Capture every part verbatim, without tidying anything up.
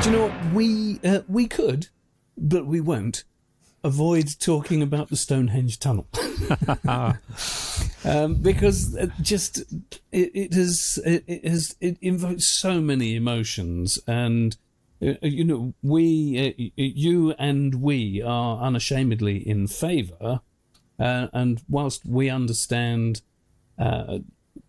Do you know what? We, uh, we could, but we won't, avoid talking about the Stonehenge Tunnel. um, because it just, it, it has, it, it has, it invokes so many emotions. And, uh, you know, we, uh, you and we are unashamedly in favour. Uh, and whilst we understand uh,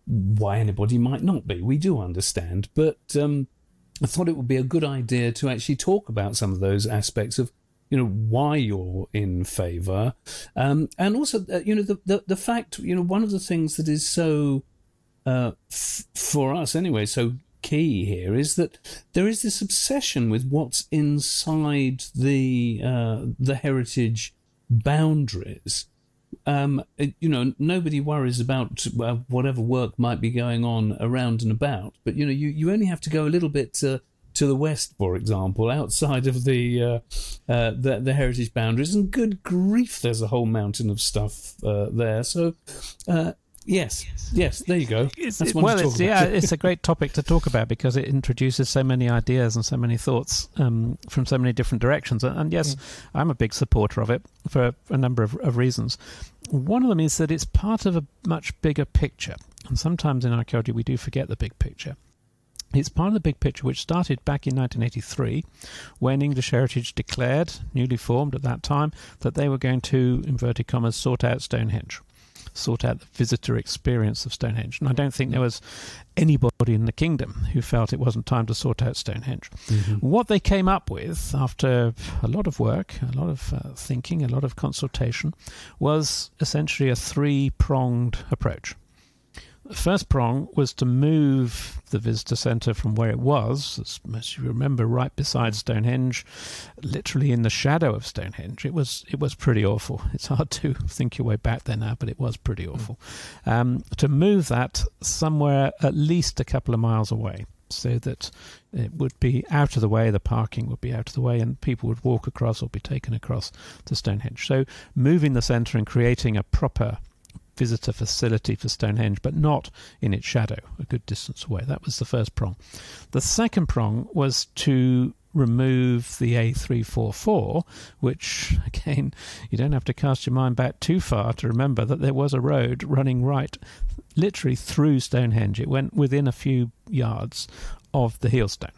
why anybody might not be, we do understand. But um, I thought it would be a good idea to actually talk about some of those aspects of, you know, why you're in favour. Um, and also, uh, you know, the, the, the fact, you know, one of the things that is so, uh, f- for us anyway, so key here is that there is this obsession with what's inside the uh, the heritage boundaries. Um, you know, nobody worries about uh, whatever work might be going on around and about, but, you know, you, you only have to go a little bit uh, to the west, for example, outside of the, uh, uh, the the heritage boundaries, and good grief, there's a whole mountain of stuff uh, there. So, uh, yes, yes, there you go. It's, That's it, one well, to talk it's, about. yeah, it's a great topic to talk about because it introduces so many ideas and so many thoughts um, from so many different directions. And, and yes, mm. I'm a big supporter of it for a number of, of reasons. One of them is that it's part of a much bigger picture. And sometimes in archaeology we do forget the big picture. It's part of the big picture which started back in nineteen eighty-three when English Heritage declared, newly formed at that time, that they were going to, inverted commas, sort out Stonehenge, sort out the visitor experience of Stonehenge. And I don't think there was anybody in the kingdom who felt it wasn't time to sort out Stonehenge. Mm-hmm. What they came up with after a lot of work, a lot of uh, thinking, a lot of consultation, was essentially a three-pronged approach. The first prong was to move the visitor centre from where it was, as, as you remember, right beside Stonehenge, literally in the shadow of Stonehenge. It was it was pretty awful. It's hard to think your way back there now, but it was pretty awful. Um, to move that somewhere at least a couple of miles away, so that it would be out of the way, the parking would be out of the way, and people would walk across or be taken across to Stonehenge. So moving the centre and creating a proper visitor facility for Stonehenge, but not in its shadow, a good distance away. That was the first prong. The second prong was to remove the A three forty-four, which, again, you don't have to cast your mind back too far to remember that there was a road running right, literally through Stonehenge. It went within a few yards of the Heelstone.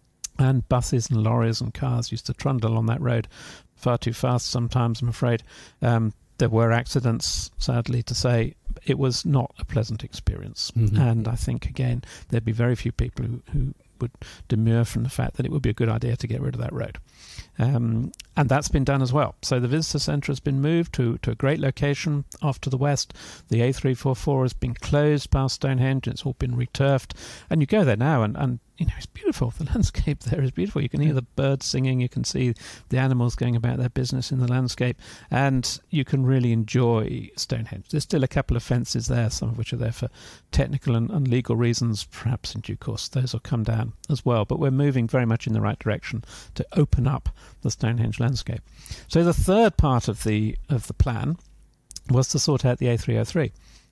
And buses and lorries and cars used to trundle on that road far too fast sometimes, I'm afraid. Um, There were accidents, sadly to say. It was not a pleasant experience. Mm-hmm. And I think, again, there'd be very few people who, who would demur from the fact that it would be a good idea to get rid of that road. Um, and that's been done as well. So the visitor centre has been moved to, to a great location off to the west. The A three forty-four has been closed past Stonehenge. It's all been returfed. And you go there now and, and you know, it's beautiful. The landscape there is beautiful. You can hear the birds singing. You can see the animals going about their business in the landscape. And you can really enjoy Stonehenge. There's still a couple of fences there, some of which are there for technical and, and legal reasons. Perhaps in due course those will come down as well. But we're moving very much in the right direction to open up the Stonehenge landscape. So the third part of the of the plan was to sort out the A three oh three.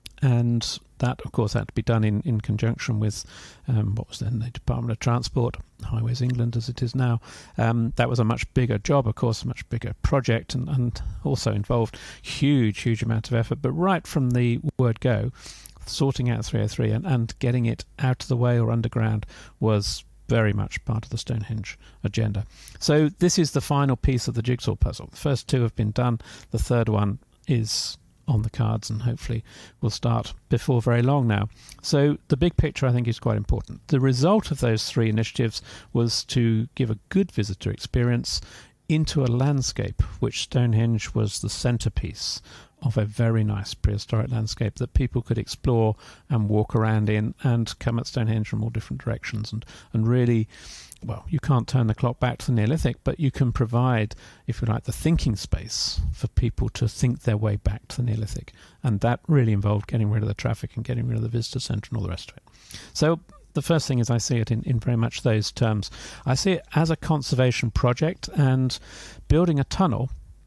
And that, of course, had to be done in, in conjunction with um, what was then the Department of Transport, Highways England as it is now. Um, that was a much bigger job, of course, a much bigger project, and, and also involved huge, huge amount of effort. But right from the word go, sorting out three oh three and, and getting it out of the way or underground was very much part of the Stonehenge agenda. So this is the final piece of the jigsaw puzzle. The first two have been done. The third one is on the cards and hopefully will start before very long now. So the big picture, I think, is quite important. The result of those three initiatives was to give a good visitor experience into a landscape which Stonehenge was the centrepiece of, a very nice prehistoric landscape that people could explore and walk around in and come at Stonehenge from all different directions and, and really, well, you can't turn the clock back to the Neolithic, but you can provide, if you like, the thinking space for people to think their way back to the Neolithic. And that really involved getting rid of the traffic and getting rid of the visitor centre and all the rest of it. So the first thing is I see it in, in very much those terms. I see it as a conservation project, and building a tunnel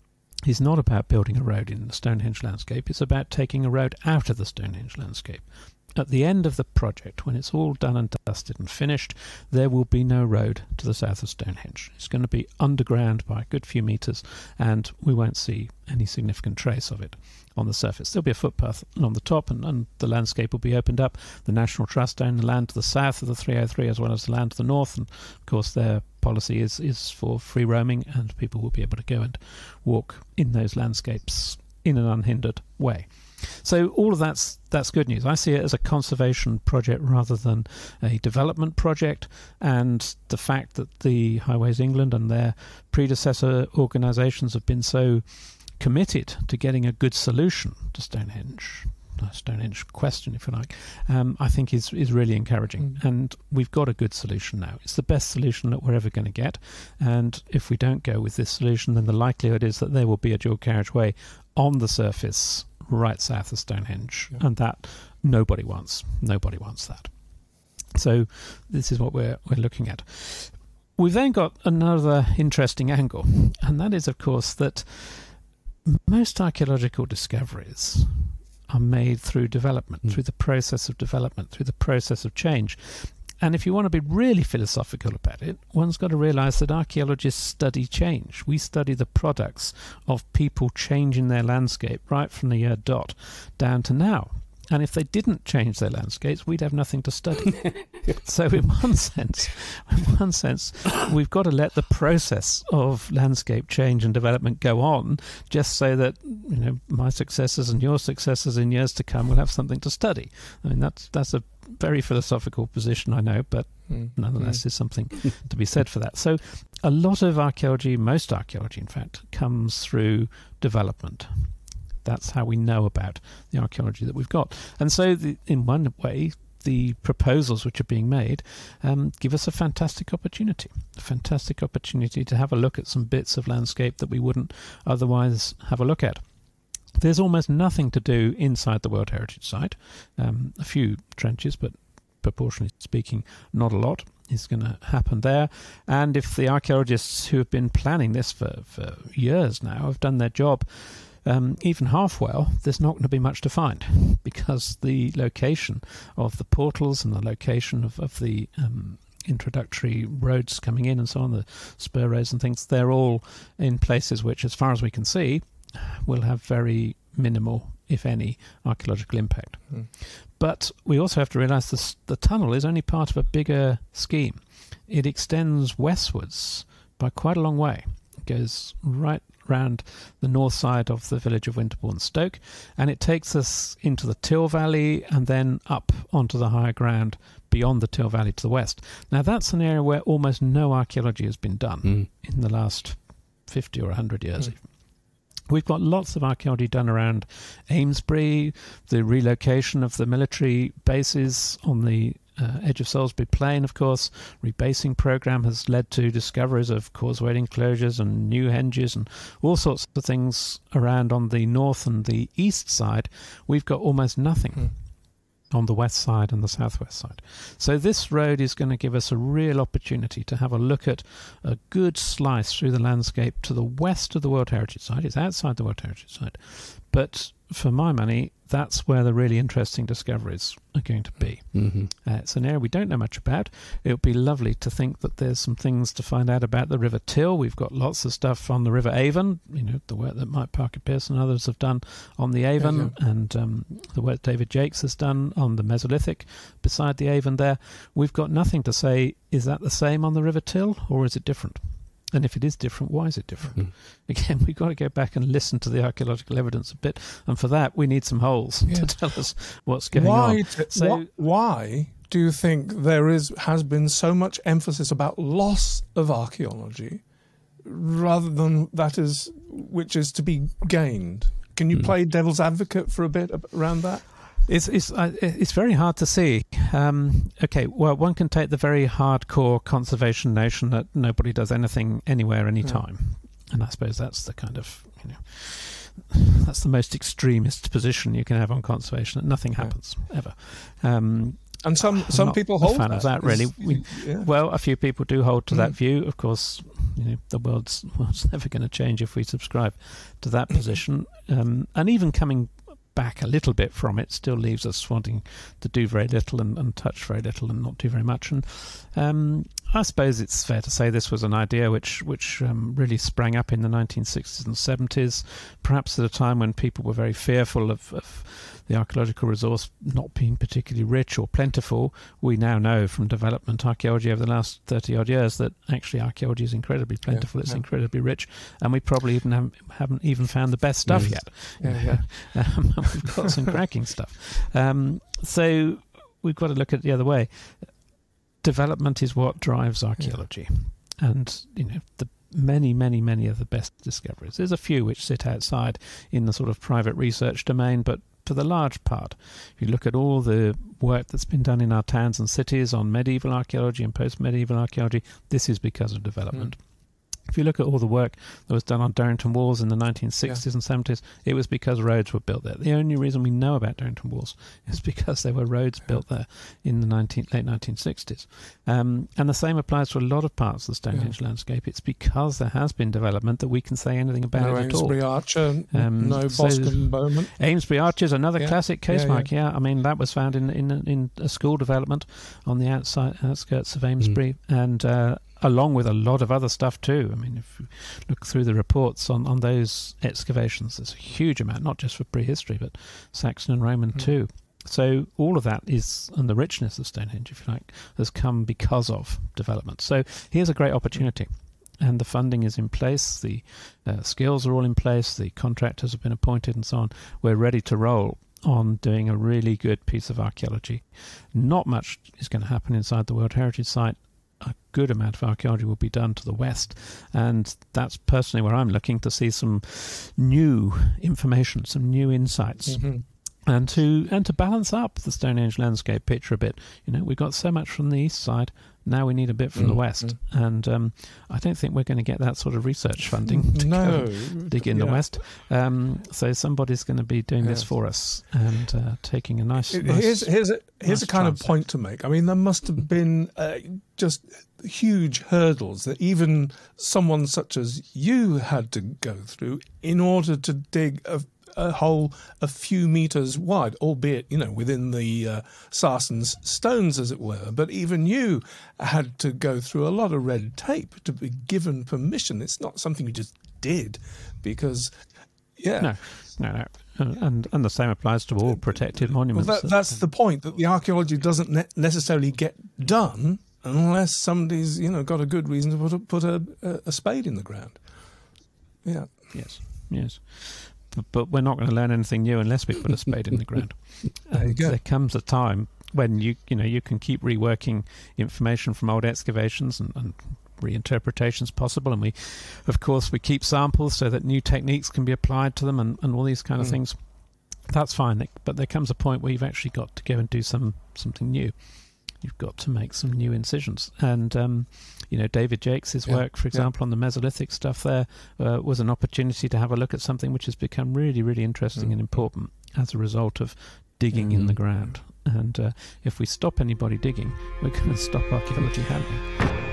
is not about building a road in the Stonehenge landscape. It's about taking a road out of the Stonehenge landscape. at the end of the project, when it's all done and dusted and finished, there will be no road to the south of Stonehenge. It's going to be underground by a good few metres, and we won't see any significant trace of it on the surface. There'll be a footpath on the top, and, and the landscape will be opened up. The National Trust own the land to the south of the three oh three as well as the land to the north, and of course their policy is, is for free roaming, and people will be able to go and walk in those landscapes in an unhindered way. So all of that's that's good news. I see it as a conservation project rather than a development project, and the fact that the Highways England and their predecessor organisations have been so committed to getting a good solution to Stonehenge, the Stonehenge question, if you like, um, I think is is really encouraging. Mm. And we've got a good solution now. It's the best solution that we're ever going to get. And if we don't go with this solution, then the likelihood is that there will be a dual carriageway on the surface right south of Stonehenge, yeah. and that nobody wants. Nobody wants that. So this is what we're we're looking at. We've then got another interesting angle, and that is, of course, that most archaeological discoveries are made through development, mm. through the process of development, through the process of change. And if you want to be really philosophical about it, one's got to realise that archaeologists study change. We study the products of people changing their landscape right from the year dot down to now. And if they didn't change their landscapes, we'd have nothing to study. So in one sense, in one sense, we've got to let the process of landscape change and development go on, just so that, you know, my successors and your successors in years to come will have something to study. I mean, that's that's a very philosophical position, I know, but mm. nonetheless, mm. there's something to be said for that. So a lot of archaeology, most archaeology, in fact, comes through development. That's how we know about the archaeology that we've got. And so, the, in one way, the proposals which are being made um, give us a fantastic opportunity, a fantastic opportunity to have a look at some bits of landscape that we wouldn't otherwise have a look at. There's almost nothing to do inside the World Heritage Site. Um, a few trenches, but proportionally speaking, not a lot is going to happen there. And if the archaeologists who have been planning this for, for years now have done their job, Um, even half well, there's not going to be much to find, because the location of the portals and the location of, of the um, introductory roads coming in and so on, the spur roads and things, they're all in places which, as far as we can see, will have very minimal, if any, archaeological impact. Mm. But we also have to realise this, the tunnel is only part of a bigger scheme. It extends westwards by quite a long way. It goes right round the north side of the village of Winterbourne Stoke, and it takes us into the Till Valley and then up onto the higher ground beyond the Till Valley to the west. Now that's an area where almost no archaeology has been done mm. in the last fifty or one hundred years. Mm. We've got lots of archaeology done around Amesbury, the relocation of the military bases on the Uh, edge of Salisbury Plain, of course. Rebasing programme has led to discoveries of causeway enclosures and new henges and all sorts of things around on the north and the east side. We've got almost nothing mm. on the west side and the southwest side. So this road is going to give us a real opportunity to have a look at a good slice through the landscape to the west of the World Heritage Site. It's outside the World Heritage Site. But for my money, that's where the really interesting discoveries are going to be. Mm-hmm. Uh, it's an area we don't know much about. It would be lovely to think that there's some things to find out about the River Till. We've got lots of stuff on the River Avon, you know, the work that Mike Parker Pearson and others have done on the Avon, yeah, yeah. and um, the work David Jakes has done on the Mesolithic beside the Avon there. We've got nothing to say, is that the same on the River Till, or is it different? And if it is different, why is it different? Mm. Again, we've got to go back and listen to the archaeological evidence a bit. And for that, we need some holes yeah. to tell us what's going why on. T- so, wh- why do you think there is has been so much emphasis about loss of archaeology rather than that is which is to be gained? Can you mm. play devil's advocate for a bit around that? It's it's uh, it's very hard to see. Um, okay, well, one can take the very hardcore conservation notion that nobody does anything anywhere, anytime, yeah. and I suppose that's the kind of, you know, that's the most extremist position you can have on conservation, that nothing happens yeah. ever. Um, and some I'm some not people hold a fan that. of that, really. We, yeah. Well, a few people do hold to mm. that view. Of course, you know, the world's world's never going to change if we subscribe to that position. Um, and even coming back a little bit from it still leaves us wanting to do very little and, and touch very little and not do very much. And um, I suppose it's fair to say this was an idea which which um, really sprang up in the nineteen sixties and seventies, perhaps at a time when people were very fearful of, of the archaeological resource not being particularly rich or plentiful. We now know from development archaeology over the last thirty odd years that actually archaeology is incredibly plentiful, yeah, it's yeah. incredibly rich, and we probably even haven't, haven't even found the best stuff yes. yet. Yeah, yeah. um, we've got some cracking stuff. Um, so we've got to look at it the other way. Development is what drives archaeology. Yeah. And, you know, the many, many, many of the best discoveries. There's a few which sit outside in the sort of private research domain, but for the large part, if you look at all the work that's been done in our towns and cities on medieval archaeology and post-medieval archaeology, this is because of development. Mm. If you look at all the work that was done on Darrington Walls in the nineteen sixties yeah. and seventies, it was because roads were built there. The only reason we know about Darrington Walls is because there were roads yeah. built there in the nineteen, late nineteen sixties. Um, and the same applies to a lot of parts of the Stonehenge yeah. landscape. It's because there has been development that we can say anything about no it at all. Amesbury Archer, um, no so Boscombe Bowman. Amesbury Archer is another yeah. classic case, yeah, Mike. Yeah. yeah, I mean, that was found in, in, in a school development on the outside outskirts of Amesbury. Mm. And uh, along with a lot of other stuff too. I mean, if you look through the reports on, on those excavations, there's a huge amount, not just for prehistory, but Saxon and Roman mm. too. So all of that is, and the richness of Stonehenge, if you like, has come because of development. So here's a great opportunity. And the funding is in place, the uh, skills are all in place, the contractors have been appointed and so on. We're ready to roll on doing a really good piece of archaeology. Not much is going to happen inside the World Heritage Site. A good amount of archaeology will be done to the west, and that's personally where I'm looking to see some new information, some new insights, mm-hmm. and to and to balance up the Stonehenge landscape picture a bit. You know, we've got so much from the east side. Now we need a bit from mm-hmm. the west, and um, I don't think we're going to get that sort of research funding to no. dig in yeah. the west. Um, so somebody's going to be doing yes. this for us and uh, taking a nice. It, nice here's here's a here's nice a kind chance. of point to make. I mean, there must have been uh, just huge hurdles that even someone such as you had to go through in order to dig a a hole a few metres wide, albeit, you know, within the uh, Sarson's stones, as it were. But even you had to go through a lot of red tape to be given permission. It's not something you just did because, yeah. No, no, no. And, and, and the same applies to all protected monuments. Well, that, that's the point, that the archaeology doesn't ne- necessarily get done unless somebody's, you know, got a good reason to put a, put a, a spade in the ground. Yeah. Yes, yes. But we're not going to learn anything new unless we put a spade in the ground. There you go. There comes a time when you you know you can keep reworking information from old excavations and, and reinterpretations possible, and we, of course, we keep samples so that new techniques can be applied to them and, and all these kind of mm. things. That's fine, but there comes a point where you've actually got to go and do some something new. You've got to make some new incisions. And, um, you know, David Jakes' yeah, work, for example, yeah. on the Mesolithic stuff there, uh, was an opportunity to have a look at something which has become really, really interesting mm. and important as a result of digging mm. in the ground. And uh, if we stop anybody digging, we're going to stop archaeology happening.